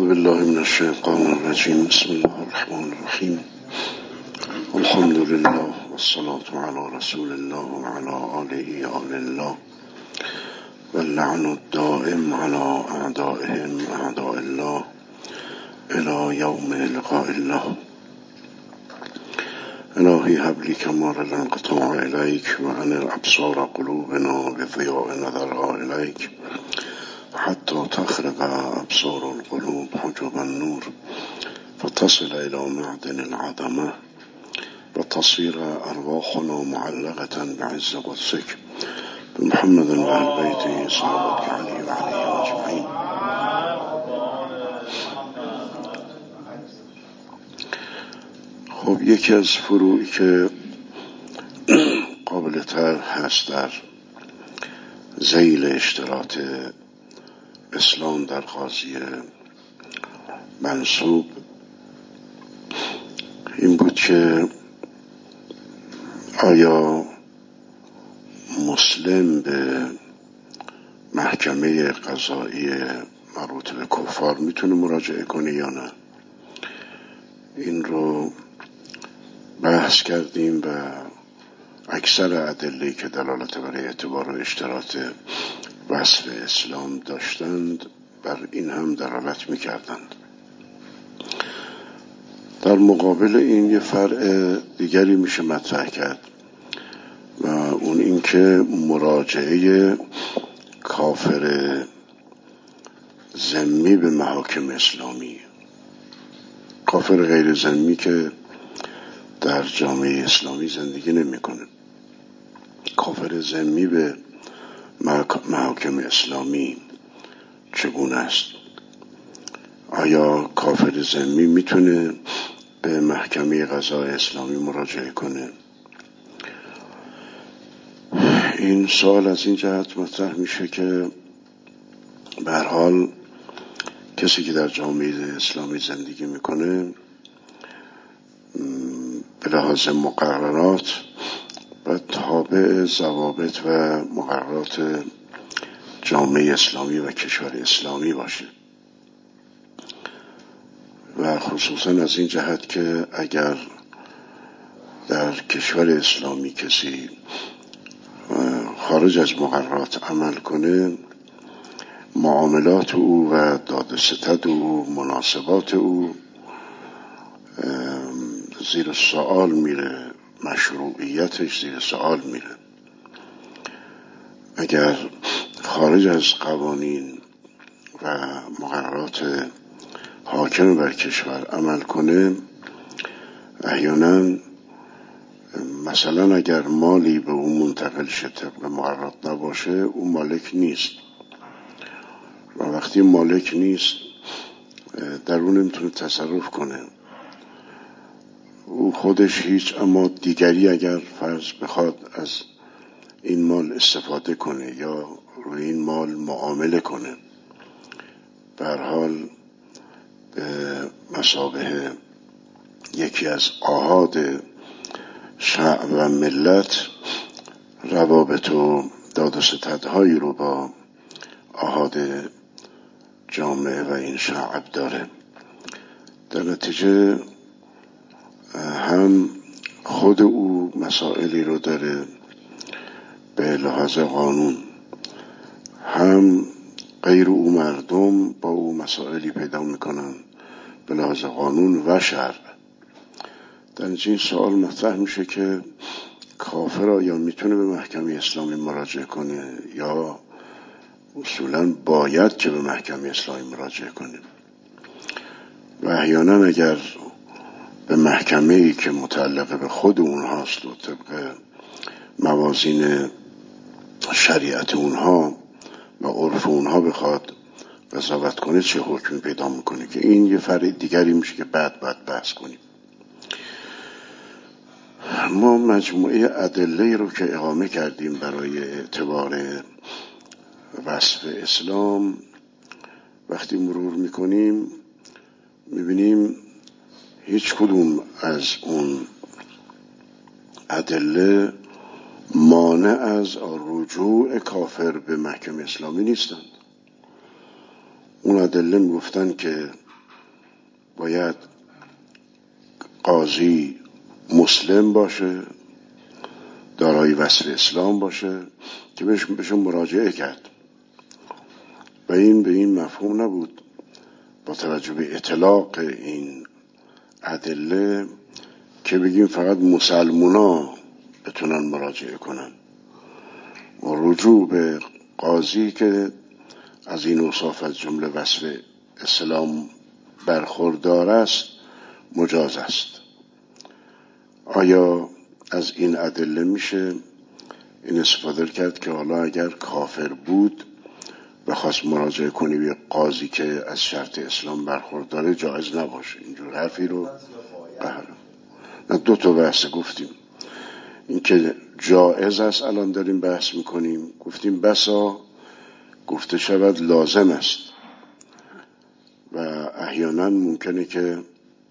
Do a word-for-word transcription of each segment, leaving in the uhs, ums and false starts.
بالله من الشیطان الرجیم. بسم الله الرحمن الرحیم. الحمد لله والصلاة على رسول الله وعلى آله آل الله واللعن الدائم على أعدائهم أعداء الله إلى يوم لقاء الله. إلهي هب لي كمال الانقطاع إليك وأنر أبصار قلوبنا بضياء نظرها إليك حتى تخرق أبصار القلوب حجب النور فتصل إلى معدن العظمة وتصير أرواحنا معلقة بعز قدسك بمحمد وآل بيته صلواتك عليه وعليهم أجمعين. خب یکی از فروعی که قابل طرح هست در ذیل اشتراط اسلام در قاضی منصوب این بود که آیا مسلم به محکمه قضایی مربوط به کفار میتونه مراجعه کنه یا نه. این رو بحث کردیم و اکثر ادله‌ای که دلالت برای اعتبار و اشتراط وصف اسلام داشتند بر این هم دلالت میکردند. در مقابل این یه فرع دیگری میشه مطرح کرد و اون این که مراجعه کافر ذمی به محاکم اسلامی، کافر غیر ذمی که در جامعه اسلامی زندگی نمیکنه، کافر ذمی به محاکم اسلامی چگونه است؟ آیا کافر ذمی میتونه به محکمه قضای اسلامی مراجعه کنه؟ این سوال از این جهت مطرح میشه که به هر حال کسی که در جامعه اسلامی زندگی میکنه به لحاظ مقررات و تابع ضوابط و مقررات جامعه اسلامی و کشور اسلامی باشه و خصوصا از این جهت که اگر در کشور اسلامی کسی خارج از مقررات عمل کنه، معاملات او و داد و ستد او، مناسبات او زیر سوال میره، مشروعیتش زیر سوال میره. اگر خارج از قوانین و مقررات حاکم بر کشور عمل کنه، احیانا مثلا اگر مالی به اون منتقل شه طبق مقررات نباشه، اون مالک نیست و وقتی مالک نیست در اون نمیتونه تصرف کنه. او خودش هیچ، اما دیگری اگر فرض بخواد از این مال استفاده کنه یا روی این مال معامله کنه، به هر حال به مثابه یکی از آحاد شعب و ملت روابط و داد و ستدهایی رو با آحاد جامعه و این شعب داره. در نتیجه هم خود او مسائلی رو داره به لحاظ قانون، هم غیر او مردم با او مسائلی پیدا میکنن به لحاظ قانون و شرع. در این سوال مطرح میشه که کافر آیا میتونه به محکمه اسلامی مراجعه کنه یا اصولا باید که به محکمه اسلامی مراجعه کنه. و احیانا اگر به محکمه‌ای که متعلق به خود اونهاست و طبق موازین شریعت اونها و عرف اونها بخواد قضاوت کنه، چه حکمی پیدا میکنه که این یه فرع دیگری میشه که بعد بعد بحث کنیم. ما مجموعه ادله رو که اقامه کردیم برای اعتبار وصف اسلام وقتی مرور میکنیم میبینیم هیچ کدوم از اون ادله مانع از رجوع کافر به محکمه اسلامی نیستند. اون ادله میگفتن که باید قاضی مسلم باشه، دارای وصف اسلام باشه که بهش مراجعه کرد. و این به این مفهوم نبود با توجه به اطلاق این ادله که بگیم فقط مسلمونا بتونن مراجعه کنن و رجوع به قاضی که از این اوصاف از جمله وصف اسلام برخوردار است مجاز است. آیا از این ادله میشه این استفاده کرد که حالا اگر کافر بود و خواست مراجعه کنی به قاضی که از شرط اسلام برخورداره جایز نباشه؟ اینجور حرفی رو بله نه دو تا بحث گفتیم. این که جایز است الان داریم بحث میکنیم، گفتیم بسا گفته شود لازم است و احیانا ممکنه که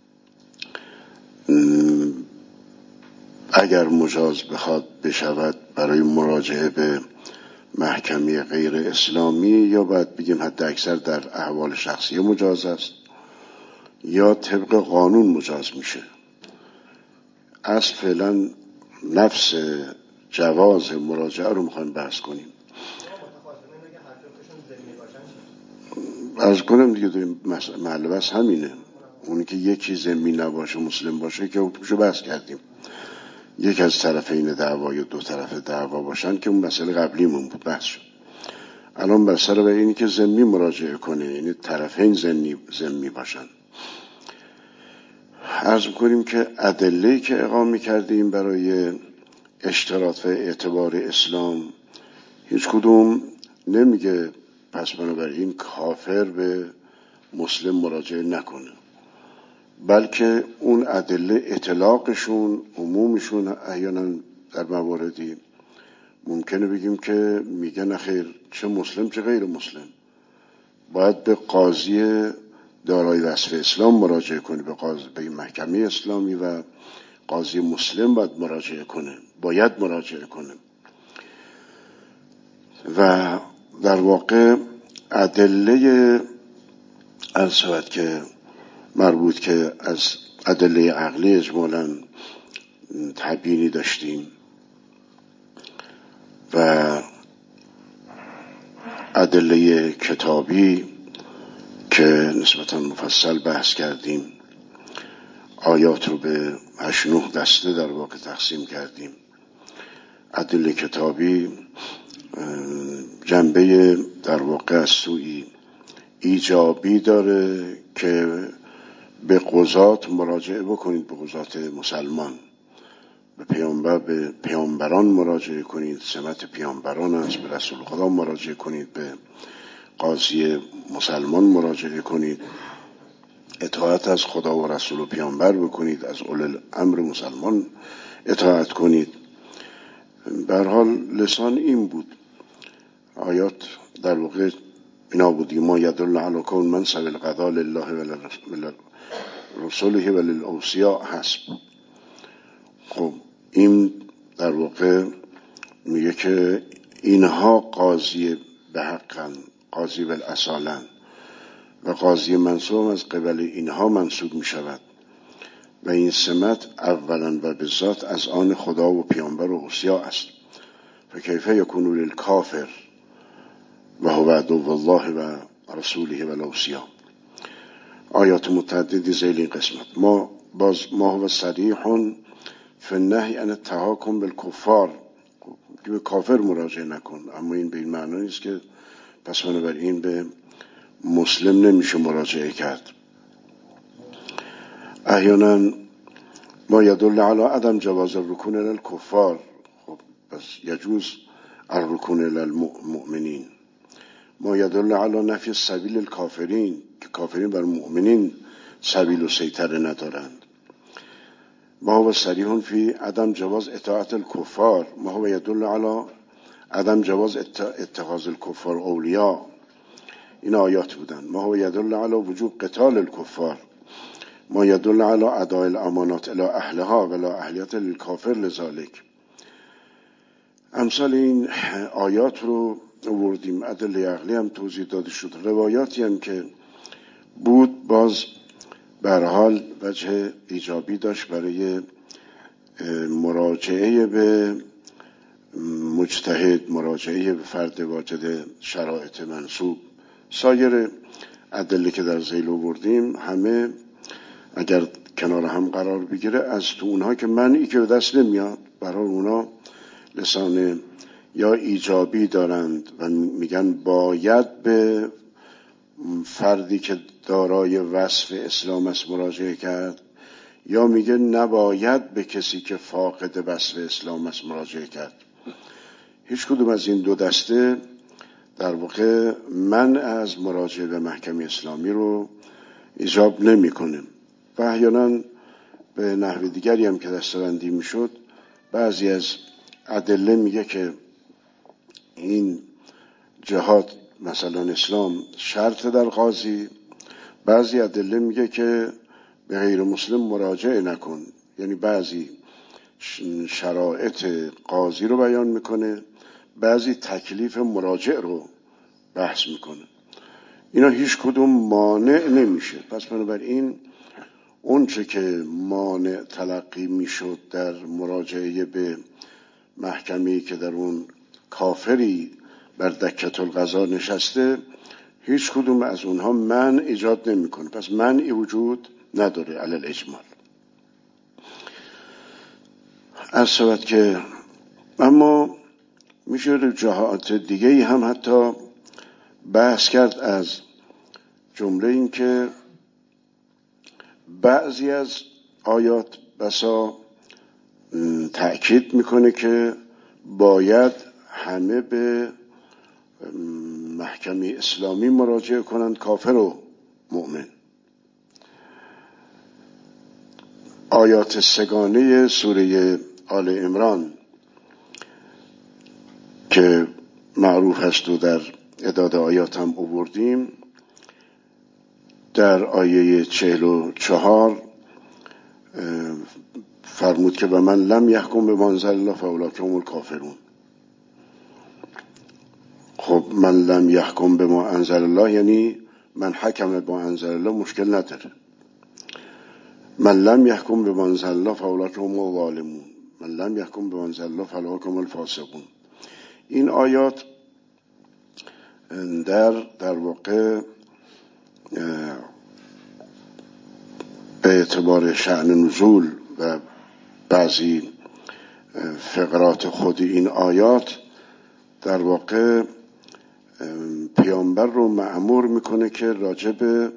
اگر مجاز بخواد بشود برای مراجعه به محکمه غیر اسلامی، یا باید بگیم حتی اکثر در احوال شخصی مجاز است یا طبق قانون مجاز میشه. از فعلا نفس جواز مراجعه رو میخوایم بحث کنیم. عرض کنم دیگه داریم محل بحث همینه. اونی که یکی ذمی نباشه مسلم باشه که حکمشو بحث کردیم. یک از طرفین دعوا یا دو طرف دعوا باشن که اون مسئله قبلیمون بود بحث شد. الان بر سر به اینی که ذمی مراجعه کنه، یعنی طرفین ذمی باشن. عرض می‌کنیم که ادله‌ای که اقامه کردیم برای اشتراط و اعتبار اسلام هیچ کدوم نمیگه پس بنابراین کافر به مسلم مراجعه نکنه، بلکه اون ادله اطلاقشون عمومشون احیانا در مواردی ممکنه بگیم که میگن خیر چه مسلم چه غیر مسلم باید به قاضی دارای وصف اسلام مراجعه کنه، به قاضی به محکمه اسلامی و قاضی مسلم باید مراجعه کنه، باید مراجعه کنه. و در واقع ادله الصوت که مربوط که از ادله عقلی اجمالاً تبیینی داشتیم و ادله کتابی که نسبتاً مفصل بحث کردیم، آیات رو به هشت نه دسته در واقع تقسیم کردیم. ادله کتابی جنبه در واقع از سوی ایجابی داره که به قضات مراجعه بکنید، به قضات مسلمان، به پیامبر به پیامبران مراجعه کنید، سمت پیامبران است، به رسول خدا مراجعه کنید، به قاضی مسلمان مراجعه کنید، اطاعت از خدا و رسول و پیامبر بکنید، از اول الامر مسلمان اطاعت کنید. به هر حال لسان این بود. آیات در واقع اینا بودی ما یدل علی کون منصب القضاء لله و رسوله و للاوصیاء حسب. خب این در واقع میگه که اینها قاضی به حقن، قاضی بالاصالن، و قاضی منصوب از قبل اینها منصوب می شود و این سمت اولا و به ذات از آن خدا و پیامبر و اوصیا است. فکیف یکون للکافر و هو عدو الله و رسوله و الاوصیا. آیات متعددی ذیل این قسمت. ما باز ما هو صریح فی النهی عن التحاکم بالکفار، که به کافر مراجعه نکن، اما این به این معنی نیست که پس بنابراین به مسلم نمیشه مراجعه کرد. احیانا ما یدل علی عدم جواز الرکون الی الکفار، خب پس یجوز الرکون الی المؤمنین. ما یدل علی نفی سبیل الکافرین، که کافرین بر مؤمنین سبیل و سیطره ندارند. ما هو صریح فی عدم جواز اطاعت الکفار، ما هو یدل علی عدم جواز اتخاذ الکفار اولیاء. این آیات بودن. ما هو یدل علی وجوب قتال الکفار، ما یدل علی اداء الامانات الی اهلها ولا اهلیت للکافر لذالک. امثال این آیات رو آوردیم. ادله عقلی هم توضیح داده شد. روایاتی هم که بود باز به هر حال وجه ایجابی داشت برای مراجعه به مجتهد، مراجعه به فرد واجد شرایط منسوب. سایر ادله که در ذیل آوردیم همه اگر کنار هم قرار بگیره، از تو اونها که منعی که به دست نمیاد، برای اونا لسان یا ایجابی دارند و میگن باید به فردی که دارای وصف اسلام است مراجعه کرد، یا میگه نباید به کسی که فاقد وصف اسلام است مراجعه کرد. هیچ کدوم از این دو دسته در واقع منع از مراجعه به محکمه اسلامی رو ایجاب نمی کنه. و احیانا به نحو دیگری هم که دسته‌بندی میشد، بعضی از ادله میگه که این جهاد مثلا اسلام شرط در قاضی، بعضی ادله میگه که به غیر مسلم مراجعه نکن، یعنی بعضی شرایط قاضی رو بیان میکنه، بعضی تکلیف مراجع رو بحث میکنه. اینا هیچ کدوم مانع نمیشه. پس بنابراین اون چه که مانع تلقی میشد در مراجعه به محکمه‌ای که در اون کافری بر دکة القضا نشسته، هیچ کدوم از اونها منع ایجاد نمیکنه. پس منعی وجود نداره علی الاجمال. عرض شود که اما میشه جهات دیگه هم حتی بحث کرد، از جمله این که بعضی از آیات بسا تأکید میکنه که باید همه به محکمه اسلامی مراجعه کنند، کافر و مؤمن. آیات سگانه سوره آل عمران که معروف هست و در اعداد آیات هم آوردیم، در آیه چهل و چهار فرمود که و من لم یحکم بما انزل الله فاولئک هم الکافرون. خب من لم یحکم بما انزل الله یعنی من حکم بما انزل الله مشکل نداره. من لم یحکم بما انزل الله فاولئک هم الظالمون، من لم یحکم بما انزل الله فاولئک هم الفاسقون. این آیات در در واقع به اعتبار شأن نزول و بعضی فقرات خود این آیات در واقع پیامبر رو مأمور میکنه که راجع به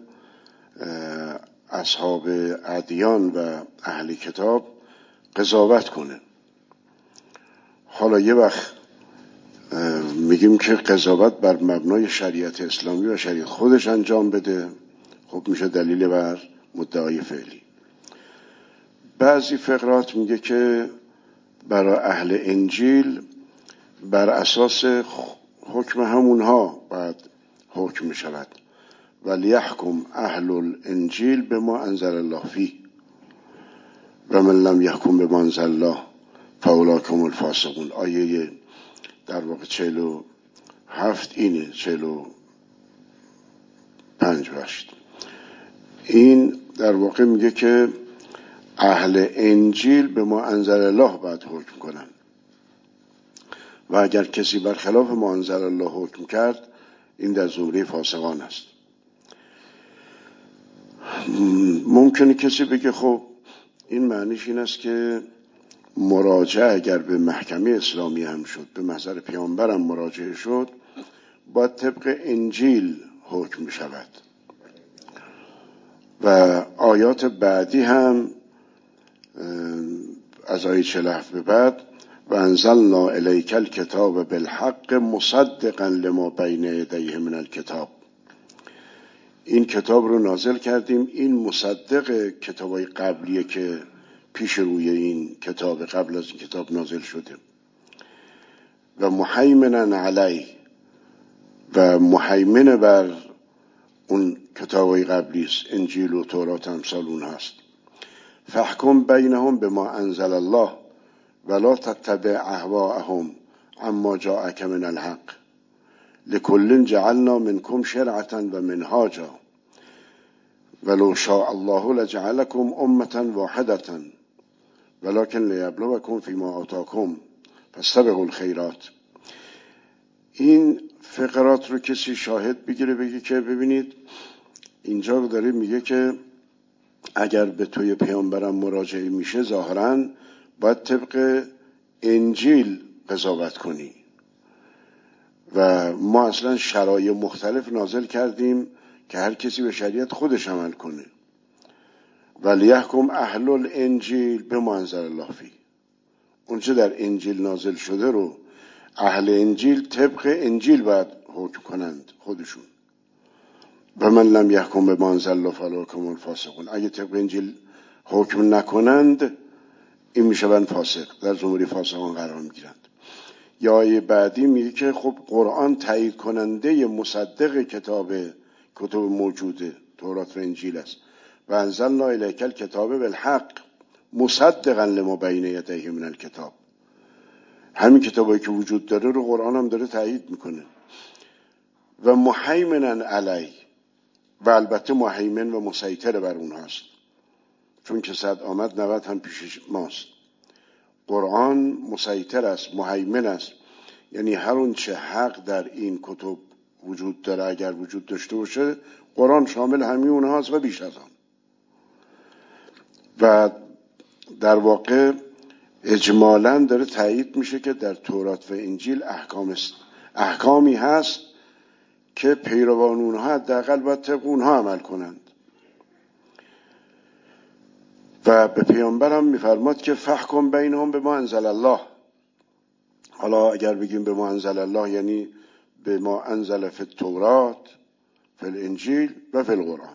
اصحاب ادیان و اهل کتاب قضاوت کنه. حالا یه وقت میگیم که قضاوت بر مبنای شریعت اسلامی و شریعت خودش انجام بده، خب میشه دلیل بر مدعای فعلی. بعضی فقرات میگه که برای اهل انجیل بر اساس حکم همونها باید حکم میشود، ولیحکم اهل الانجیل بما انزل الله فیه و من لم یحکم بما انزل الله فاولئک هم الفاسقون. آیه در واقع چهل و هفت اینه، چهل و پنج باشد. این در واقع میگه که اهل انجیل به ما انزل الله باید حکم کنن و اگر کسی برخلاف ما انزل الله حکم کرد، این در زمره فاسقان است. ممکنه کسی بگه خب این معنیش این است که مراجعه اگر به محکمه اسلامی هم شد، به محضر پیامبر هم مراجعه شد، باید طبق انجیل حکم شود. و آیات بعدی هم از آیه چهل و هفت به بعد و انزلنا الیک الکتاب بالحق مصدقا لما بین یدیه من الکتاب، این کتاب رو نازل کردیم، این مصدق کتابای قبلیه که پیش روی این کتاب قبل از این کتاب نازل شده، و محیمنا علی، و محیمن بر اون کتابای قبلی است، انجیل و تورات امثال اون هست. فحکم بینهم بما انزل الله ولا تتبع اهواءهم عما جاءک من الحق لکل جعلنا منکم شرعة و منهاجا. ولو شاء الله لجعلكم امة واحدة ولكن لیبلوکم فیما آتاکم فاستبقوا الخیرات. این فقرات رو کسی شاهد بگیره بگه که ببینید اینجا داره میگه که اگر به توی پیامبرم مراجعه میشه ظاهراً باید طبق انجیل قضاوت کنی و ما اصلا شرایع مختلف نازل کردیم که هر کسی به شریعت خودش عمل کنه. ولیحکم اهل الانجیل بما انزل الله فیه. اونچه در انجیل نازل شده رو اهل انجیل طبق انجیل باید حکم کنند خودشون. و من لم یحکم بما انزل الله فاولئک هم الفاسقون. اگه طبق انجیل حکم نکنند این میشوند فاسق، در زمره فاسقان قرار میگیرند. یا آیه بعدی میگه که خب قرآن تایید کننده مصدق کتاب کتب موجوده تورات و انجیل است. و انزلنا الیک الکتاب بالحق مصدقا لما بین یدیه من الکتاب. همین کتابایی که وجود داره رو قرآن هم داره تایید میکنه. و مهیمنا علی، و البته مهیمن و مسیطر بر اونهاست، چون که صد آمد نود هم پیش ماست. قرآن مسیطر است، مهیمن است، یعنی هر اون چه حق در این کتب وجود داره اگر وجود داشته باشه قرآن شامل همین اونهاست و بیش از آن. و در واقع اجمالاً داره تایید میشه که در تورات و انجیل احکام است. احکامی هست که پیروان اونها حداقل باید طبق اونها عمل کنند. و به پیامبرم میفرماد که فحکم بینهم بما انزل الله. حالا اگر بگیم بما انزل الله یعنی بما انزل فی التورات فی الانجیل و فی القرآن،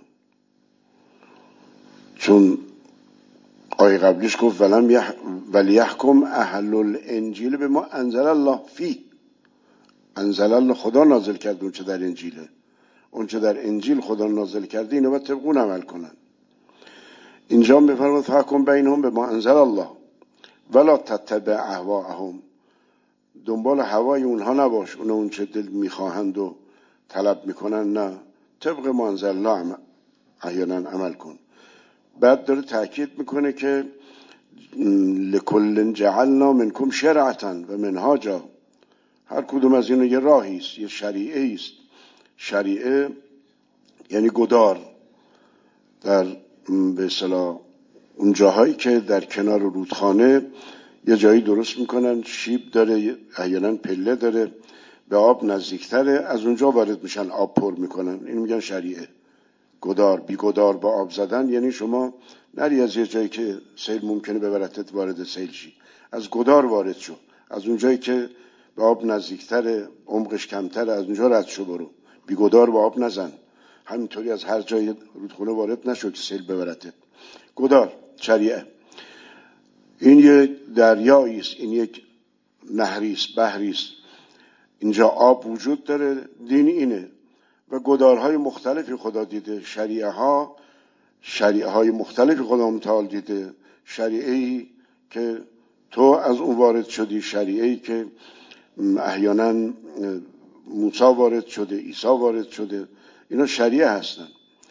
چون آیه قبلیش گفت ولم یح... ولیحکم اهل الانجیل بما انزل الله فی. انزل الله خدا نازل کرده اون چه در انجیله، اون چه در انجیل خدا نازل کرده اینو باید طبق اون عمل کنن. اینجا میفرماد فحکم بینهم بما انزل الله ولا تتبع اهواءهم. دنبال هوای اونها نباش، اون اون چه دل میخواهند و طلب میکنن، نه، طبق ما انزل الله احیانا عمل کن. بعد داره تأکید میکنه که لکل جعلنا منکم شرعتا و منهاجا. هر کدوم از اینو یه راهی است، یه شریعه است. شریعه یعنی گدار. در به اصطلاح اون جاهایی که در کنار رودخانه یه جایی درست میکنن، شیب داره، احیانا پله داره، به آب نزدیکتره، از اونجا وارد میشن آب پر میکنن، این میگن شریعه. گدار، بی گدار با آب زدن یعنی شما نری از یه جایی که سیل ممکنه ببرتت وارد سیل شی، از گدار وارد شو، از اون جایی که به آب نزدیکتره، عمقش کمتره، از اونجا رد شو برو، بی گدار با آب نزن. همینطوری از هر جای رودخونه وارد نشو که سیل ببرتت. گدار، شریعه. این یک دریایی است، این یک نهری است، بحری است. اینجا آب وجود داره، دین اینه. و گدارهای مختلفی خدا دیده، شریعه ها شریعه های مختلفی خدا متعال دیده. شریعه‌ای که تو از اون وارد شدی، شریعه‌ای که احیانا موسی وارد شده، عیسی وارد شده، اینا شریعه هستن.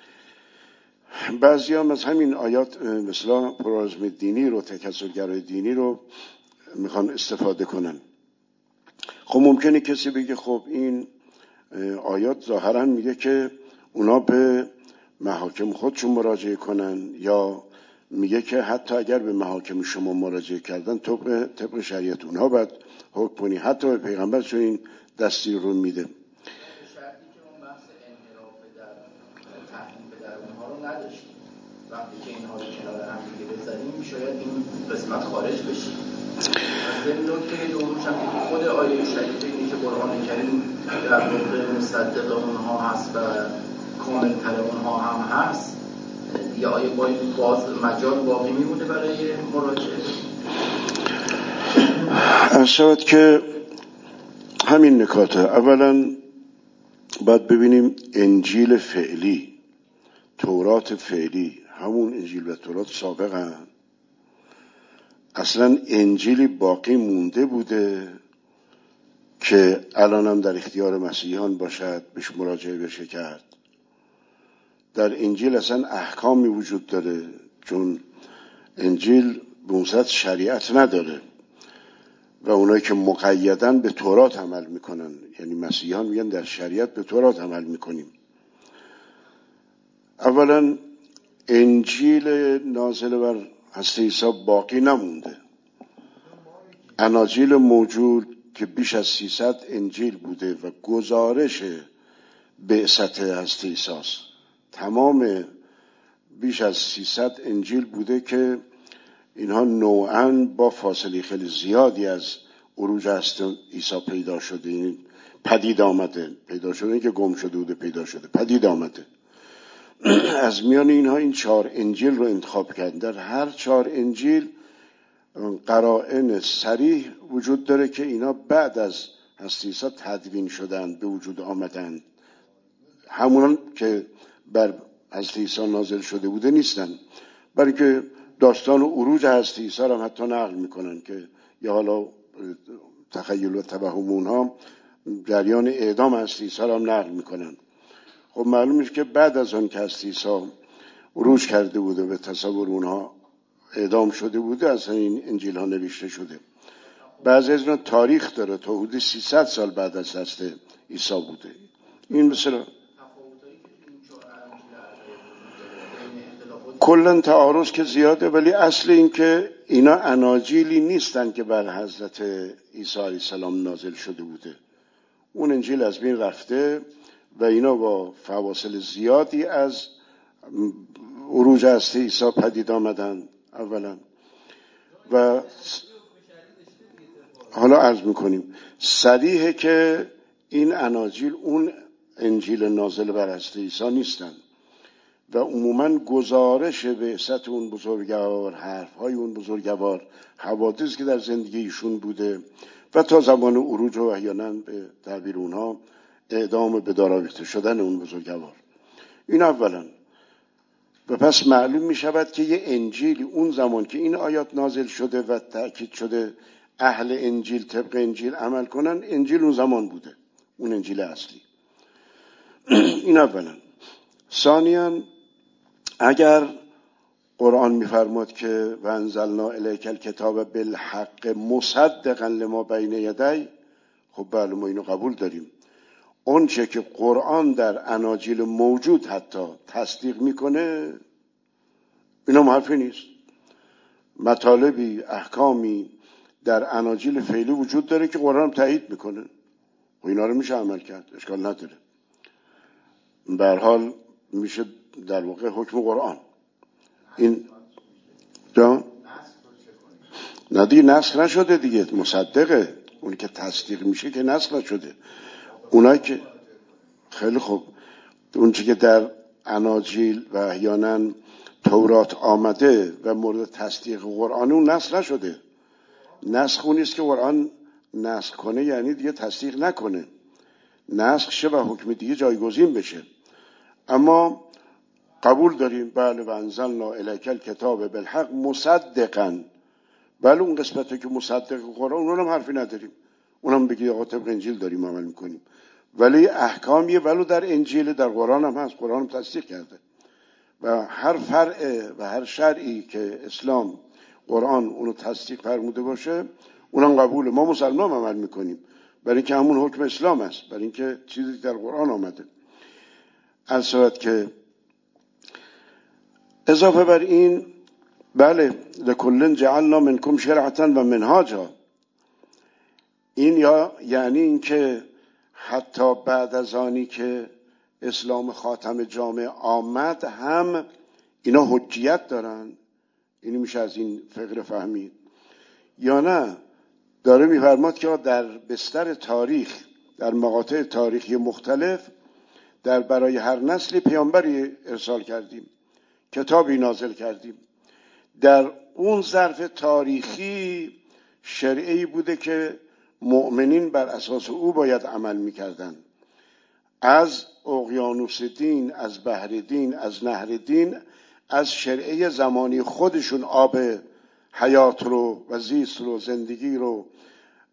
بعضی هم از همین آیات مثلا پلورالیسم دینی رو، تکثرگرایی دینی رو میخوان استفاده کنن. خب ممکنه کسی بگه خب این آیات ظاهرا میگه که اونا به محاکم خودشون مراجعه کنن، یا میگه که حتی اگر به محاکم شما مراجعه کردن طبق طبق شریعت اونها باید حکم کنی. حتی به پیغمبر چون این دستور رو میده. شرطی که اون بحث انحراف در تحریم در اونها رو نداشتیم. وقتی که اینها رو کنار هم دیگه بذاریم شاید این قسمت خارج بشه. از این نکته دومش هم که خود آیه شریفه اینه که قرآن کریم در واقع مصدق اونها هست و کامل‌تر اونها هم هست. یا آیه باز مجال باقی میمونه برای مراجعه؟ ارشد که همین نکاته. اولا باید ببینیم انجیل فعلی، تورات فعلی، همون انجیل و تورات سابقا اصلا انجیلی باقی مونده بوده که الان هم در اختیار مسیحیان باشد، بهش مراجعه بشه کرد؟ در انجیل اصلا احکامی وجود داره، چون انجیل به اون صورت شریعت نداره و اونایی که مقیدن به تورات عمل میکنن، یعنی مسیحیان میگن در شریعت به تورات عمل میکنیم. اولا انجیل نازل بر حضرت عیسی باقی نمونده. اناجیل موجود که بیش از سیصد انجیل بوده و گزارش بعثت حضرت عیسی است. تمام بیش از سیصد انجیل بوده که اینها نوعاً با فاصله خیلی زیادی از عروج حضرت عیسی پیدا شده، این پدید آمده. پیدا شده این که گم شده بوده پیدا شده، پدید آمده. از میان اینها این چهار انجیل رو انتخاب کردن. در هر چهار انجیل قرائن صریح وجود داره که اینا بعد از حضرت عیسی تدوین شدن، به وجود آمدن. همونان که بر حضرت عیسی نازل شده بوده نیستن، برای که داستان و عروج حضرت عیسی رو هم حتی نقل میکنن که یا حالا تخیل و توهم اونها جریان اعدام حضرت عیسی رو هم نقل میکنن. خب معلوم میشه که بعد از اون که حضرت عیسی عروج کرده بوده به تصور اونها اعدام شده بوده اصلا این انجیل ها نوشته شده. بعضی از اینا تاریخ داره، تا حدود سیصد سال بعد از حضرت عیسی بوده. این مثلا کلن تعارض که زیاده، ولی اصل این که اینا اناجیلی نیستن که بر حضرت عیسی علیه السلام نازل شده بوده. اون انجیل از بین رفته و اینا با فواصل زیادی از عروج حضرت عیسی پدید آمدن اولا. و حالا عرض میکنیم صریحه که این اناجیل اون انجیل نازل بر حضرت عیسی نیستن و عموماً گزارش بعثت اون بزرگوار، حرفهای اون بزرگوار، حوادث که در زندگی ایشون بوده و تا زمان عروج و احیانا به تعبیر اونها اعدام به دار آویخته شدن اون بزرگوار. این اولا. و پس معلوم می شود که یه انجیلی اون زمان که این آیات نازل شده و تأکید شده اهل انجیل طبق انجیل عمل کنن، انجیل اون زمان بوده، اون انجیل اصلی. این اولا. ثانیاً اگر قرآن می‌فرماد که و انزلنا الیک الکتاب بالحق مصدقا لما بین یدی، خب بله ما اینو قبول داریم. اون چه که قرآن در اناجیل موجود حتی تصدیق میکنه اینا حرفی نیست. مطالبی، احکامی در اناجیل فعلی وجود داره که قرآن تایید میکنه و اینا رو میشه عمل کرد، اشکال نداره. به هر حال میشه در واقع حکم قرآن این جان نه دیگه نسخ نشده دیگه، مصدقه. اون که تصدیق میشه که نسخ نشده. اونایی که خیلی خوب اون چیزی که در اناجیل و احیانا تورات آمده و مورد تصدیق قرآن اون نسخ نشده. نسخ اون نیست که قرآن نسخ کنه یعنی دیگه تصدیق نکنه، نسخ شه و حکم دیگه جایگزین بشه. اما قبول داریم بله و انزلنا الیک الکتاب بالحق مصدقا، بله اون قسمتی که مصدق قرآن اونم حرفی نداریم، اونم بگی آقا طبق انجیل داریم عمل میکنیم، ولی احکامیه ولو در انجیل در قرآن هم هست، قرآن هم تصدیق کرده و هر فرع و هر شرعی که اسلام قرآن اونو تصدیق فرموده باشه اونم قبوله. ما مسلمان عمل میکنیم برای اینکه همون حکم اسلام است، برای اینکه چیزی در قرآن آمده. البته که اضافه بر این بله لکل جعلنا منکم شرعة و منهاجا، این یا یعنی این که حتی بعد از آنی که اسلام خاتم جامع آمد هم اینا حجیت دارن. اینو میشه از این فقره فهمید. یا نه داره میفرماد که در بستر تاریخ در مقاطع تاریخی مختلف در برای هر نسلی پیامبری ارسال کردیم، کتابی نازل کردیم. در اون ظرف تاریخی شرعی بوده که مؤمنین بر اساس او باید عمل میکردن. از اقیانوس دین، از بحر دین، از نهر دین، از شرعه زمانی خودشون آب حیات رو و زیست رو، زندگی رو،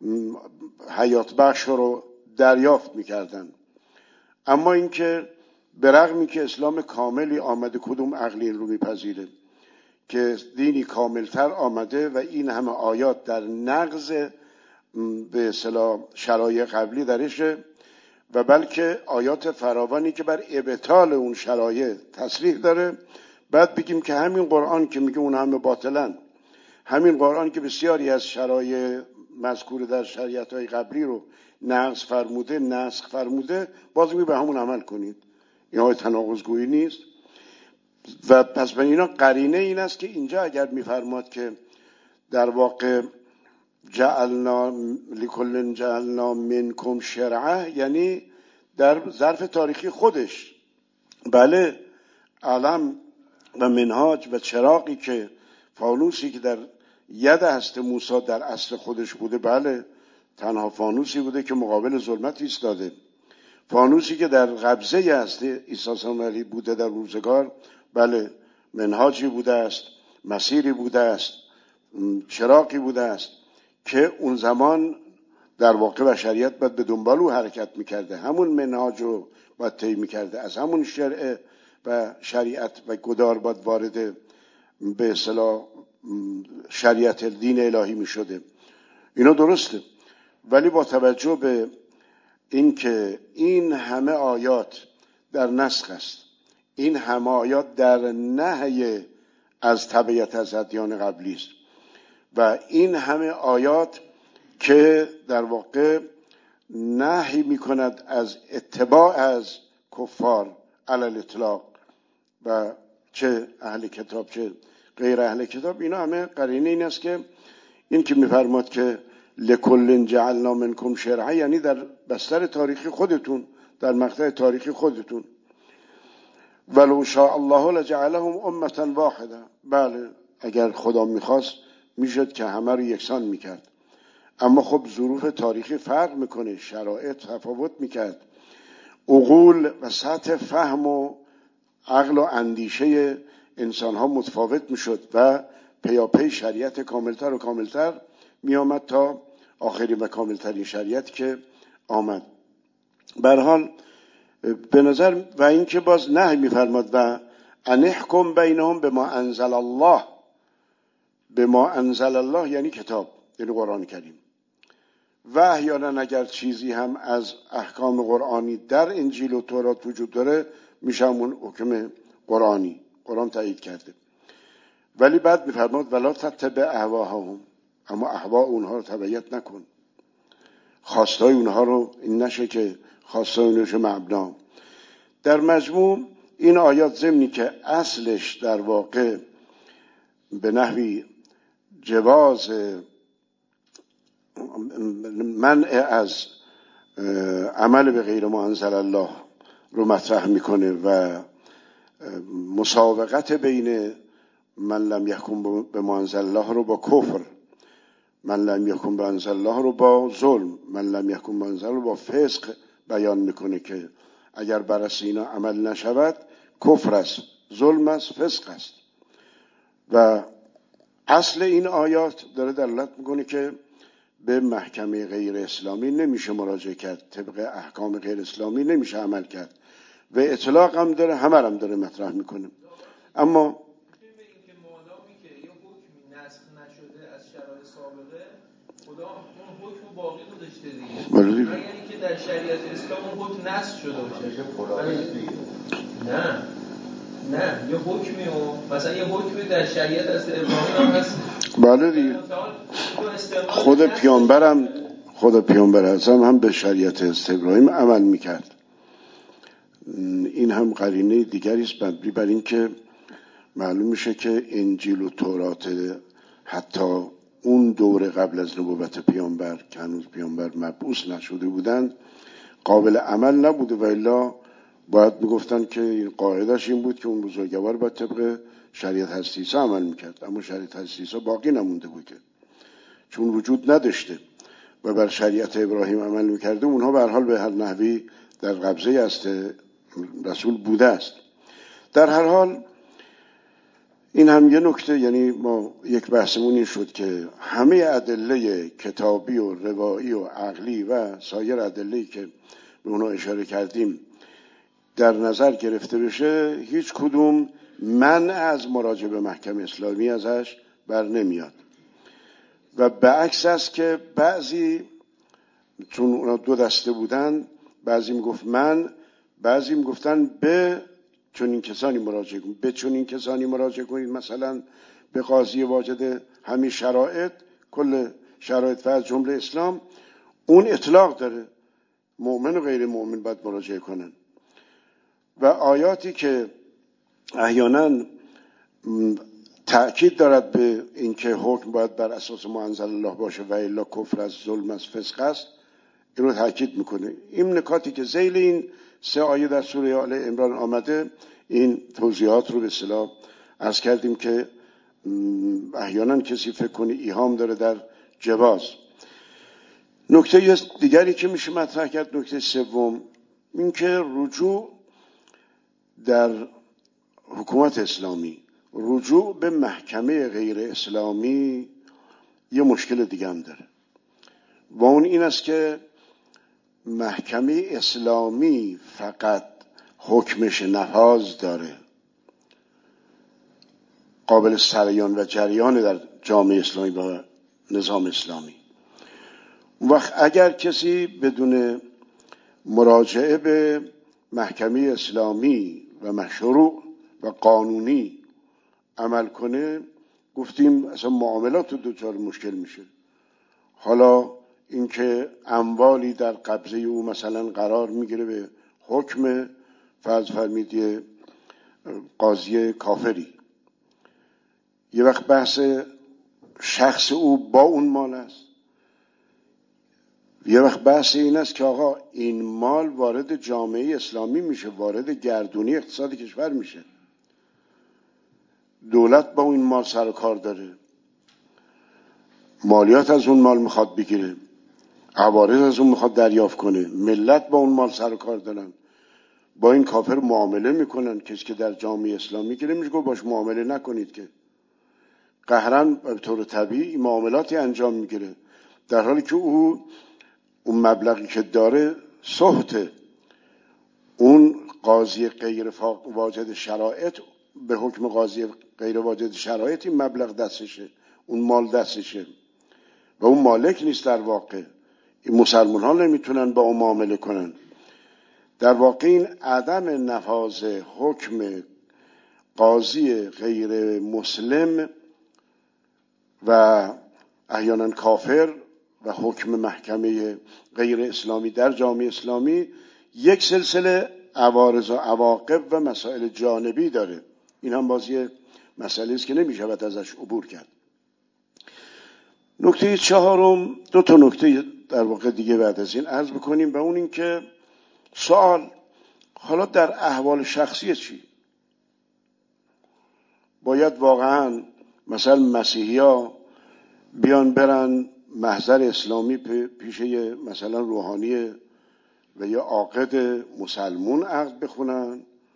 حیات بخش رو دریافت میکردن. اما اینکه به رغمی که اسلام کاملی آمده کدوم عقلی این رو میپذیره که دینی کاملتر آمده و این همه آیات در نقض به اصطلاح شرایع قبلی درشه و بلکه آیات فراوانی که بر ابطال اون شرایع تصریح داره. بعد بگیم که همین قرآن که میگه اون همه باطلن، همین قرآن که بسیاری از شرایع مذکور در شریعت‌های قبلی رو نقض فرموده نسخ فرموده، باز می به همون عمل کنید. این های تناقض‌گویی نیست. و پس به اینا قرینه این است که اینجا اگر میفرماد که در واقع جعلنا لکل جعلنا منکم شرعه، یعنی در ظرف تاریخی خودش. بله، علم و منهاج و چراغی که فانوسی که در ید هست موسی در اصل خودش بوده، بله تنها فانوسی بوده که مقابل ظلمت ایستاده. فانوسی که در قبضه هست عیسی سامری بوده در روزگار، بله منهاجی بوده است، مسیری بوده است، چراغی بوده است که اون زمان در واقع بشریت باید به دنبال او حرکت میکرده، همون منهاج رو باید طی میکرده، از همون شرع و شریعت و گدار باید وارد به اصطلاح شریعت دین الهی میشده. اینا درسته، ولی با توجه به این که این همه آیات در نسخ است، این همه آیات در نهی از تبعیت از ادیان قبلی است و این همه آیات که در واقع نهی میکند از اتباع از کفار علی الاطلاق و چه اهل کتاب چه غیر اهل کتاب، اینا همه قرینه این است که این که میفرماد که لکل جعلنا منکم شرعه، یعنی در بستر تاریخی خودتون، در مقطع تاریخی خودتون. ولو شاء الله لجعلهم امه واحده، بله اگر خدا میخواست میشد که همه رو یکسان میکرد، اما خب ظروف تاریخی فرق میکنه، شرایط تفاوت میکرد، عقول و سطح فهم و عقل و اندیشه انسان ها متفاوت میشد و پیاپی شریعت کاملتر و کاملتر میامد تا آخرین و کاملترین شریعت که آمد. به هر حال به نظر و این که باز نهی میفرماد و انحکم بینهم بما انزل الله، بما انزل الله یعنی کتاب، یعنی قرآن کریم. و احیانا اگر چیزی هم از احکام قرآنی در انجیل و تورات وجود داره میشه همون حکم قرآنی، قرآن تایید کرده. ولی بعد میفرماد ولا تتبع اهواهم، اما اهوا اونها رو تبعیت نکن، خواستای اونها رو این نشه که خواستای اونها مبنا. در مجموع این آیات ضمنی که اصلش در واقع به نحوی جواز منع از عمل به غیر ما انزل الله رو مطرح میکنه و مسابقت بین من لم یحکم به ما انزل الله رو با کفر، من لم یحکم به انزل الله رو با ظلم، من لم یحکم به انزل الله رو با فسق بیان میکنه که اگر بر اساس اینا عمل نشود کفر است، ظلم است، فسق است. و اصل این آیات داره دلالت میکنه که به محکمه غیر اسلامی نمیشه مراجعه کرد، طبق احکام غیر اسلامی نمیشه عمل کرد و اطلاق هم داره، همه هم داره مطرح میکنه. اما خدا اون حکم باقی گذاشته دیگه، یعنی که در شریعت اسلام اون حکم نسخ شده باشه. نه نه یه حکمی و مثلا یه حکمی در شریعت از ابراهیم هم هست، بله دیگه. خود پیامبرم خود پیامبر اعظم هم به شریعت از ابراهیم عمل میکرد. این هم قرینه دیگری است بر این که معلوم میشه که انجیل و تورات حتی اون دوره قبل از نبوت پیامبر که هنوز پیامبر مبعوث نشده بودند قابل عمل نبوده و الا باید میگفتن که این قاعدش این بود که اون بزرگوار باید طبق شریعت حضرت عیسی عمل میکرد، اما شریعت حضرت عیسی باقی نمونده بود که چون وجود نداشته و بر شریعت ابراهیم عمل میکرده، اونها به هر حال به هر نحوی در قبضه است رسول بوده است. در هر حال این هم یه نکته، یعنی ما یک بحثمون این شد که همه ادله کتابی و روایی و عقلی و سایر ادله‌ای که به اونها اشاره کردیم در نظر گرفته بشه هیچ کدوم منع از مراجعه به محکمه اسلامی ازش بر نمیاد. و به عکس است که بعضی، چون اونا دو دسته بودن، بعضی میگفت من، بعضی میگفتن به چون این کسانی مراجعه کنید، به چون این کسانی مراجعه کنید، مثلا به قاضی واجد همین شرایط، کل شرایط و از جمله اسلام، اون اطلاق داره، مؤمن و غیر مؤمن باید مراجعه کنن. و آیاتی که احیانا تأکید دارد به اینکه حکم باید بر اساس ما انزل الله باشه و الا کفر از ظلم از فسق است، این رو تأکید میکنه. این نکاتی که ذیل این سه آیه در سوره آل عمران آمده، این توضیحات رو به اصطلاح عرض کردیم که احیانا کسی فکر کنه ایهام داره در جواز. نکته دیگری که میشه مطرح کرد، نکته سوم، این که رجوع در حکومت اسلامی، رجوع به محکمه غیر اسلامی یه مشکل دیگه هم داره و اون این است که محکمه اسلامی فقط حکمش نفاذ داره، قابل سریان و جریان در جامعه اسلامی و نظام اسلامی. اون وقت اگر کسی بدون مراجعه به محکمه اسلامی و مشروع و قانونی عمل کنه، گفتیم اصلا معاملات دچار مشکل میشه. حالا اینکه اموالی در قبضه او مثلا قرار میگیره به حکم فرض فرمید قاضی کافری، یه وقت بحث شخص او با اون مال است، یه وقت بحث این است که آقا این مال وارد جامعه اسلامی میشه، وارد گردونی اقتصاد کشور میشه، دولت با این مال سر و کار داره، مالیات از اون مال میخواد بگیره، عوارض از اون میخواد دریافت کنه، ملت با اون مال سر و کار دارن، با این کافر معامله میکنن. کسی که در جامعه اسلامی که نمیشه گفت باش معامله نکنید، که قهرن به طور طبیعی معاملاتی انجام میگیره، در حالی که او اون مبلغی که داره سهته. اون قاضی غیر واجد شرایط، به حکم قاضی غیر واجد شرایط این مبلغ دستشه، اون مال دستشه و اون مالک نیست. در واقع این مسلمان ها نمیتونن با اون معامله کنن. در واقع این عدم نفاذ حکم قاضی غیر مسلم و احیانا کافر و حکم محکمه غیر اسلامی در جامعه اسلامی یک سلسله عوارض و عواقب و مسائل جانبی داره. این هم بازی مسئله است که نمیشود ازش عبور کرد. نکته چهارم، دو تا نکته در واقع دیگه بعد از این عرض بکنیم، و اون این که سوال، حالا در احوال شخصی چی؟ باید واقعا مثلا مسیحی ها بیان برن محضر اسلامی پیش یه مثلا روحانی و یا عاقد مسلمون عقد بخونن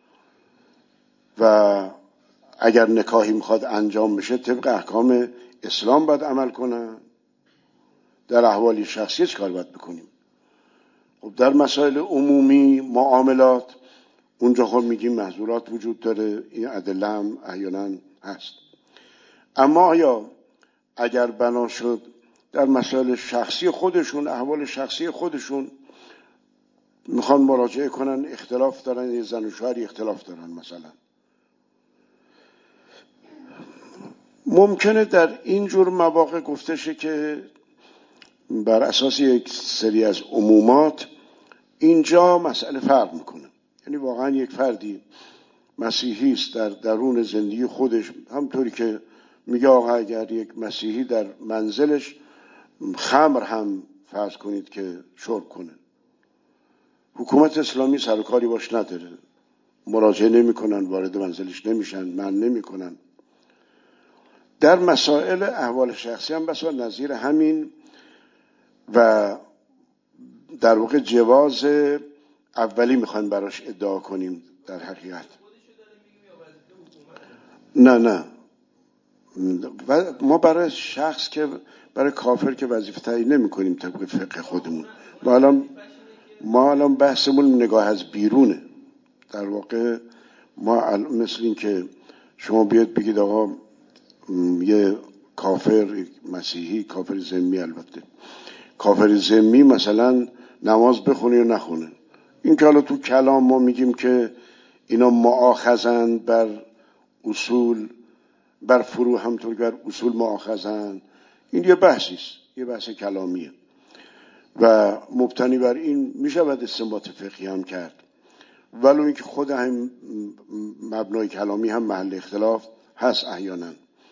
و اگر نکاحی میخواد انجام بشه طبق احکام اسلام باید عمل کنن؟ در احوال شخصی چه کار باید بکنیم؟ خب در مسائل عمومی معاملات اونجا خب میگیم محظورات وجود داره، این ادله هم احیانا هست. اما آیا اگر بنا شد در مسائل شخصی خودشون، احوال شخصی خودشون میخوان مراجعه کنن، اختلاف دارن، یه زن و شوهری اختلاف دارن، مثلا ممکنه در این جور مواقع گفته شه که بر اساس یک سری از عمومات اینجا مسئله فرق میکنه. یعنی واقعا یک فردی مسیحی است، در درون زندگی خودش همطوری که میگه آقا اگر یک مسیحی در منزلش خمر هم فرض کنید که شرب کنه، حکومت اسلامی سر و کاری باش نداره، مراجعه نمی کنن، وارد منزلش نمیشن، من نمی کنن. در مسائل احوال شخصی هم بسا نظیر همین و در واقع جواز اولی میخوایم براش ادعا کنیم. در حقیقت نه نه ما برای شخص که برای کافر که وظیفه تعیین نمی کنیم طبق فقه خودمون. ما الان ما الان بحثمون نگاه از بیرونه، در واقع ما مثل این که شما بیاد بگید آقا یه کافر مسیحی، کافر ذمی، البته کافر ذمی مثلا نماز بخونه یا نخونه، این که حالا تو کلام ما میگیم که اینا مؤاخذند بر اصول، بر فروع همطور بر اصول مؤاخذند، این یه بحثیست، یه بحث کلامیه و مبتنی بر این میشه باید استنباط فقهی هم کرد، ولو اینکه خود هم مبنای کلامی هم محل اختلاف هست احیانا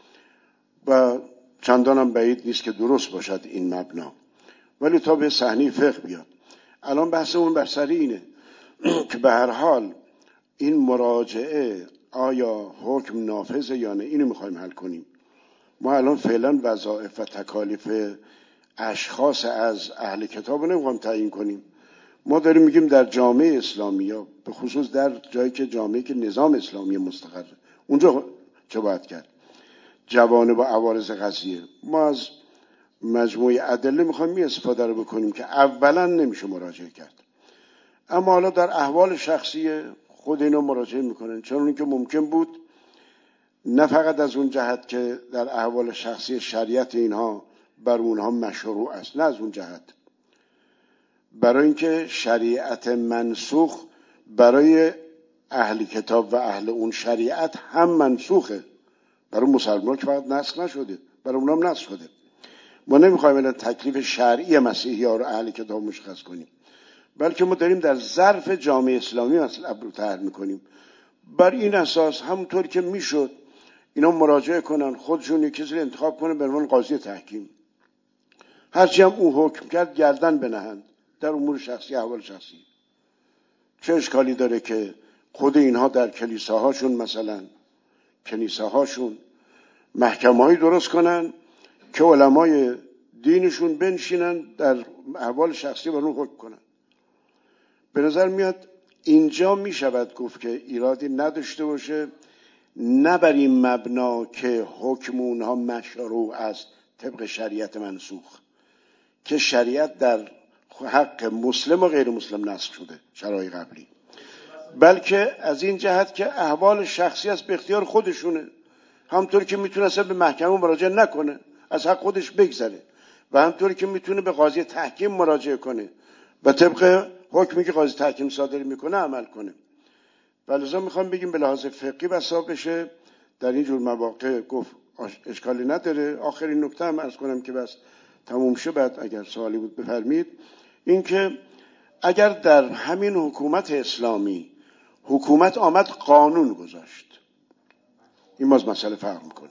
و چندان هم بعید نیست که درست باشد این مبنا، ولی تا به صحنه فقه بیاد. الان بحثمون بر سر اینه که به هر حال این مراجعه آیا حکم نافذه یا نه، اینو میخوایم حل کنیم. ما الان فعلا وظایف و تکالیف اشخاص از اهل کتاب رو نمیخوایم تعیین کنیم. ما داریم میگیم در جامعه اسلامی، یا به خصوص در جایی که جامعه که نظام اسلامی مستقره، اونجا چه باید کرد؟ جوانب و عوارض قضیه ما از مجموعه ادله میخوایم می استفاده رو بکنیم که اولا نمیشه مراجعه کرد، اما حالا در احوال شخصی خود اینا مراجعه میکنن، چون اینکه ممکن بود نه فقط از اون جهت که در احوال شخصی شریعت اینها بر اونها مشروع است، نه از اون جهت، برای اینکه شریعت منسوخ برای اهل کتاب و اهل اون شریعت هم منسوخه، برای مسلمان که فقط نسخ نشده، برای اونها هم نسخ شده. ما نمیخوایم الان تکلیف شرعی مسیحی ها رو اهل کتاب مشخص کنیم، بلکه ما داریم در ظرف جامعه اسلامی مطلب رو طرح میکنیم. بر این اساس همونطور که میشد اینا مراجعه کنن، خودشون یک کسی رو انتخاب کنن به عنوان قاضی تحکیم، هرچی هم اون حکم کرد گردن بنهند در امور شخصی، احوال شخصی. چه اشکالی داره که خود اینها در کلیساهاشون مثلا کنیسه‌هاشون محکمه‌ای درست کنن که علمای دینشون بنشینن در احوال شخصی بر اون حکم کنن. به نظر میاد اینجا میشود گفت که ایرادی نداشته باشه، نه بر این مبنا که حکم اونها مشروع است طبق شریعت منسوخ، که شریعت در حق مسلم و غیر مسلم نسخ شده شرایع قبلی، بلکه از این جهت که احوال شخصی است به اختیار خودشونه، همطور که میتونه اصلا به محکمه مراجعه نکنه، از حق خودش بگذره، و همطور که میتونه به قاضی تحکیم مراجعه کنه و طبق حکمی که قاضی تحکیم صادر میکنه عمل کنه. ولذا میخوام بگیم به لحاظ فقهی بسا بشه در این جور مواقع گفت اشکالی نداره. آخرین نکته هم عرض کنم که بس تموم شه، بعد اگر سوالی بود بفرمید. این که اگر در همین حکومت اسلامی حکومت آمد قانون گذاشت، این باز مسئله فرق میکنه.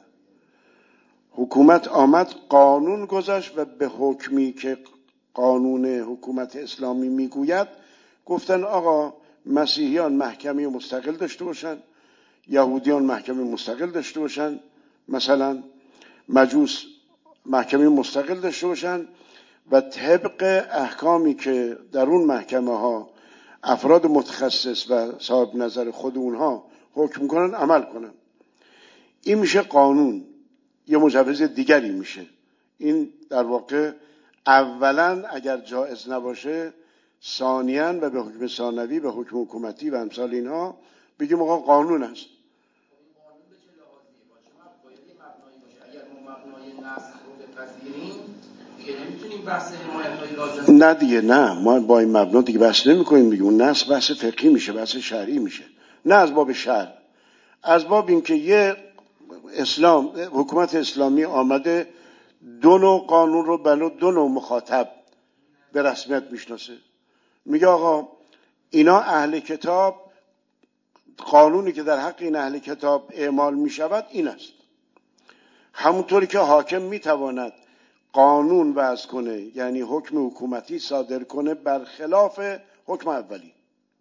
حکومت آمد قانون گذاشت و به حکمی که قانون حکومت اسلامی میگوید گفتن آقا مسیحیان محکمه مستقل داشته باشن، یهودیان محکمه مستقل داشته باشن، مثلا مجوس محکمه مستقل داشته باشن و طبق احکامی که در اون محکمه ها افراد متخصص و صاحب نظر خود اونها حکم کنن عمل کنن. این میشه قانون، یه مجوز دیگری میشه. این در واقع اولا اگر جایز نباشه، ثانیاً و به حکم ثانوی به حکم حکومتی و امثال اینها بگیم آقا قانون است. قانون به چه لحاظی باشه؟ باید یه مبنایی باشه. اگر ما مبنای نسخ رو بپذیریم دیگه نمیتونیم بحث حمایت‌های لازم. نه دیگه نه، ما با این مبنا دیگه بحث نمی‌کنیم دیگه. اون نسخ بحث فقهی میشه، بحث شرعی میشه، نه از باب شرع، از باب اینکه یه اسلام حکومت اسلامی آمده دو نوع قانون رو بنا دو نوع مخاطب به رسمیت میشناسه. میگه آقا اینا اهل کتاب، قانونی که در حق این اهل کتاب اعمال میشود این است. همونطوری که حاکم میتواند قانون وضع کنه، یعنی حکم حکومتی صادر کنه برخلاف حکم اولی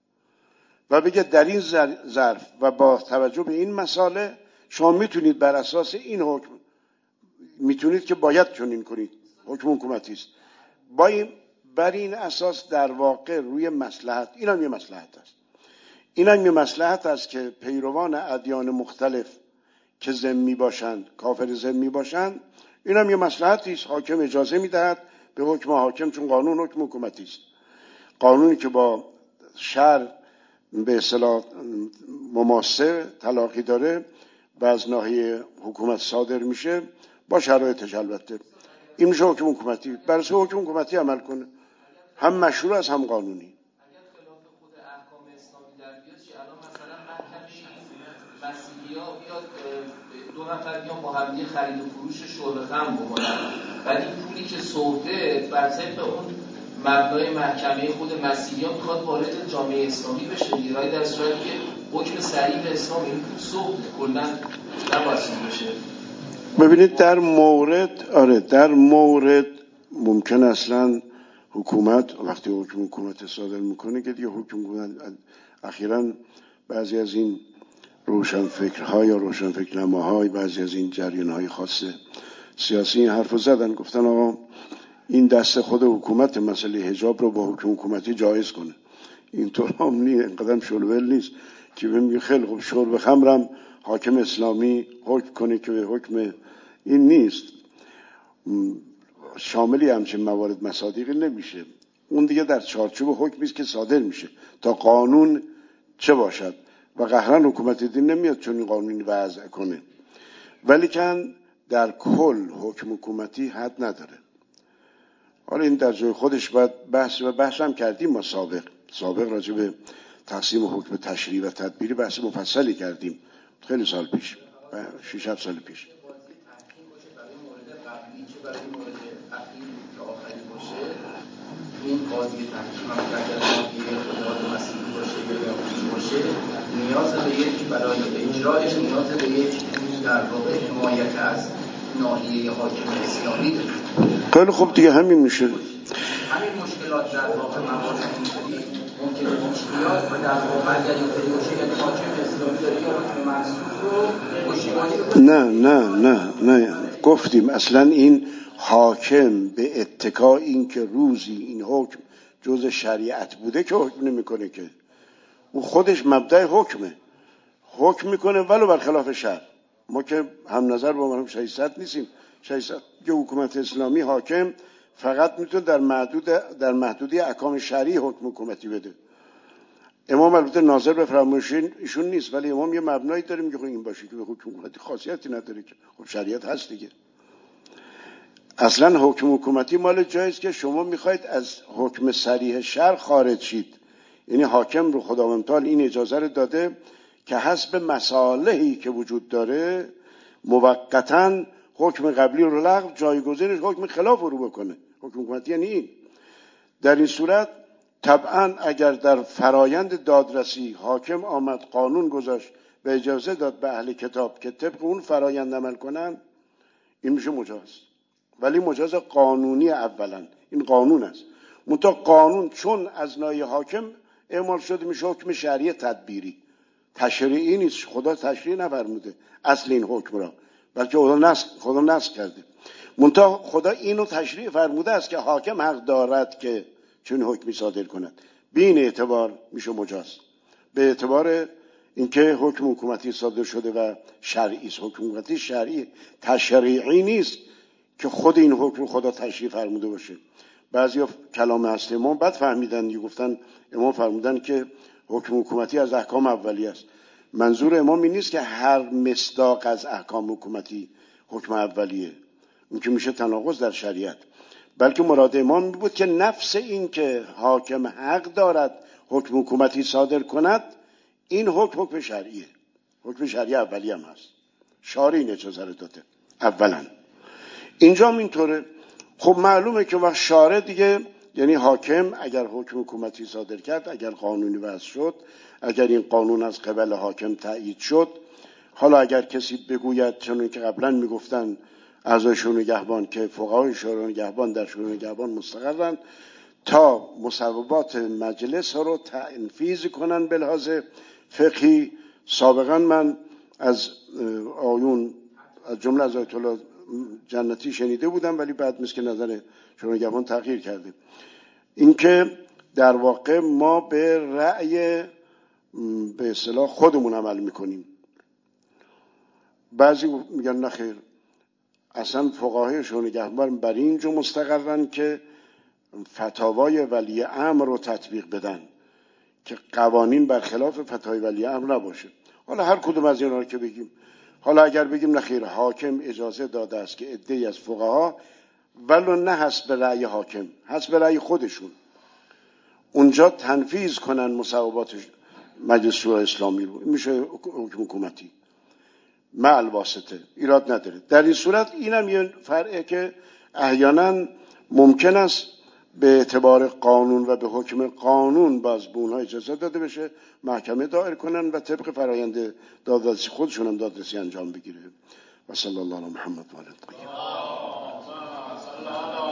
و بگه در این ظرف و با توجه به این مسائل شما میتونید بر اساس این حکم میتونید که باید چنین کنید، حکم حکومتی است، با این بر این اساس در واقع روی مصلحت، این هم یه مصلحت است، این هم یه مصلحت است که پیروان ادیان مختلف که ذمی باشند، کافر ذمی باشند، این هم یه مصلحتی است. حاکم اجازه میدهد به حکم حاکم، چون قانون حکم حکومتی است، قانونی که با شرع به اصطلاح مماثل تلاقی داره و از ناحیه حکومت صادر میشه با شرایطش. البته این میشه حکم حکومتی. برای حکم حکومتی عمل کنه، هم مشروع است هم قانونی. اگر خلاف خود احکام اسلامی در بیاد چی؟ الان مثلا محکمه مسیحی‌ها بیاد دو نفر بیان با هم دیگه خرید و فروش شرب خمر بکنن، بعد این پولی که سوده بر طبق اون مبنای محکمه خود مسیحی‌ها میخواد وارد جامعه اسلامی بشه دیگه، در صورتی که حکم صریح اسلام این پول سوده کلا نباید بشه. ببینید در مورد آره در مورد ممکن اصلا حکومت وقتی حکم حکومت صادر میکنه که دیگه حکم حکومت اخیراً بعضی از این روشنفکرها یا روشنفکرنماهای بعضی از این جریانهای خاص سیاسی این حرفو زدن، گفتن آقا این دست خود حکومت مسئله حجاب رو با حکم حکومتی جایز کنه. اینطور هم نیست، اینقدر شلول نیست که بگیم خیلی خوب شرب خمرم حاکم اسلامی حکم کنه که به حکم این نیست. شاملی همچین موارد مصادیقی نمیشه. اون دیگه در چارچوب حکمی است که صادر میشه تا قانون چه باشد و قهرن حکومت دین نمیاد چون این قانونی وضع کنه، ولی کن در کل حکم حکومتی حد نداره. حالا این در جای خودش باید بحث و بحث هم کردیم. ما سابق سابق راجع به تقسیم حکم تشریع و تدبیری بحث مفصلی کردیم خیلی سال پیش، شش هفت سال پیش. این قاضی تحکیم هم که اگر ناحیه خداوند مسیحی باشه یا یهودی باشه نیاز به یک برای اجرایش نیاز به یک در واقع حمایت از ناحیه حاکم اسلامی داره. خیلی خوب دیگه همین میشه. همین مشکلات در واقع موارد اینطوری ممکنه پیش بیاد و در واقع اگر اینطوری باشه یعنی حاکم اسلامی داره یا حکم منسوخ رو پشتیبانی رو نه نه نه نه گفتیم اصلا این حاکم به اتکا این که روزی این حکم جز شریعت بوده که حکم نمیکنه، که او خودش مبدأ حکمه، حکم میکنه ولو برخلاف شرع. ما که هم نظر با مرحوم شهید نیستیم. شهید که حکومت اسلامی حاکم فقط میتونه در محدود در محدودی احکام شرعی حکم حکومتی بده. امام البته ناظر به فرمایش ایشون نیست، ولی امام یه مبنایی داره میگه این باشه که به حکم حکومتی خاصیتی نداره که خب شریعت هست دیگه. اصلا حکم حکومتی مال جاییست که شما میخواید از حکم صریح شرع خارج شید، یعنی حاکم رو خداوند تعالی این اجازه رو داده که حسب مصالحی که وجود داره موقتاً حکم قبلی رو لغو جایگزینش حکم خلاف رو بکنه. حکم حکومتی یعنی این. در این صورت طبعا اگر در فرایند دادرسی حاکم آمد قانون گذاشت و اجازه داد به اهل کتاب که طبق اون فرایند عمل کنن، این میشه مجاز، ولی مجاز قانونی. اولا این قانون است، منتها قانون چون از ناحیه حاکم اعمال شده میشه حکم شرعی تدبیری، تشریعی نیست. خدا تشریع نفرموده اصل این حکم را، بلکه خدا نسخ خدا نسخ کرده. منتها خدا اینو تشریع فرموده است که حاکم حق دارد که چون حکمی صادر کند. بین اعتبار میشه مجاز، به اعتبار اینکه حکم حکومتی صادر شده و شرعی است. حکم حکومتی شرعی تشریعی نیست که خود این حکم خدا تشریع فرموده باشه. بعضیا کلام اصل امام بد فهمیدن، دی گفتن امام فرمودن که حکم حکومتی از احکام اولیه است. منظور امام این نیست که هر مصداق از احکام حکومتی حکم اولیه، این که میشه تناقض در شریعت، بلکه مراد امام بود که نفس این که حاکم حق دارد حکم حکومتی صادر کند، این حکم حکم شرعیه، حکم شرعی اولی هم هست. شارع این اجازه رو داده اولا. اینجا هم اینطوره. خب معلومه که وقت شارع دیگه، یعنی حاکم اگر حکم حکومتی صادر کرد، اگر قانونی وضع شد، اگر این قانون از قبل حاکم تایید شد، حالا اگر کسی بگوید چون که قبلا میگفتن اعضای شورای نگهبان که فقهای شورای نگهبان در شورای نگهبان مستقرن تا مصوبات مجلس رو تنفیذ کنن به لحاظ فقهی. سابقا من از آیون از جمله از آیت الله جنتی شنیده بودم، ولی بعد مثل که نظر شورای نگهبان تغییر کرده. اینکه در واقع ما به رأی به اصطلاح خودمون عمل میکنیم. بعضی میگن نخیر، اصلا فقهای شورای نگهبان بر اینجا مستقرن که فتاوای ولی امر رو تطبیق بدن، که قوانین برخلاف فتاوی ولی امر نباشه. حالا هر کدوم از اینا رو که بگیم، حالا اگر بگیم نخیر حاکم اجازه داده است که عده‌ای از فقها ولو نه حسب رأی حاکم، حسب رأی خودشون اونجا تنفیذ کنن مصوبات مجلس شورای اسلامی رو، میشه حکم حکومتی مع الواسطه، ایراد نداره. در این صورت اینم یه فرعه که احیانا ممکن است به اعتبار قانون و به حکم قانون باز به اونها اجازه داده بشه محکمه دایر کنن و طبق فرایند دادرسی خودشون هم دادرسی انجام بگیره. و صلی الله علی محمد و آله الطاهرین.